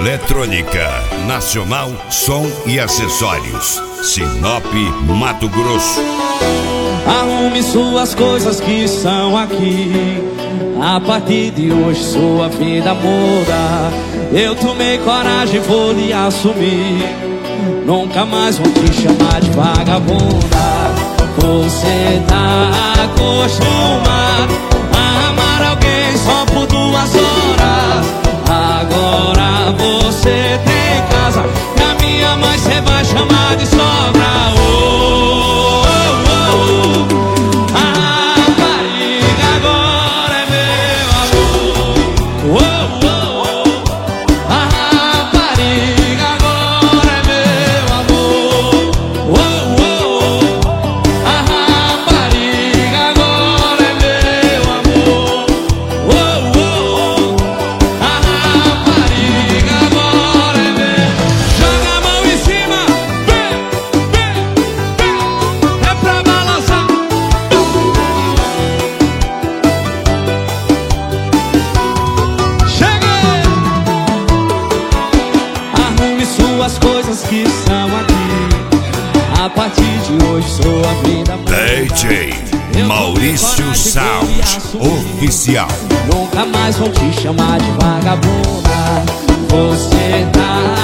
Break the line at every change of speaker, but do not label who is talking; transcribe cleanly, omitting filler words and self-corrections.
Eletrônica Nacional Som e Acessórios, Sinop, Mato Grosso.
Arrume suas coisas que são aqui. A partir de hoje sua vida muda. Eu tomei coragem, vou lhe assumir. Nunca mais vou te chamar de vagabunda. Você tá acostumado a amar alguém só por 2 horas. Agora você tem casa e a minha mãe cê vai chamar de sogra. Oh, oh, oh. A rapariga agora é meu amor. Oh, oh, oh. A rapariga agora é meu amor. Oh, oh, oh. A rapariga agora é meu amor. Oh, oh, oh. A rapariga agora é meu. Joga a mão em cima, vem, vem, vem. É pra balançar. Cheguei. Arrume suas coisas que são aqui. A partir de hoje sua vida muda.
DJ Maurício Sound Oficial.
Nunca mais vou te chamar de vagabunda. Você tá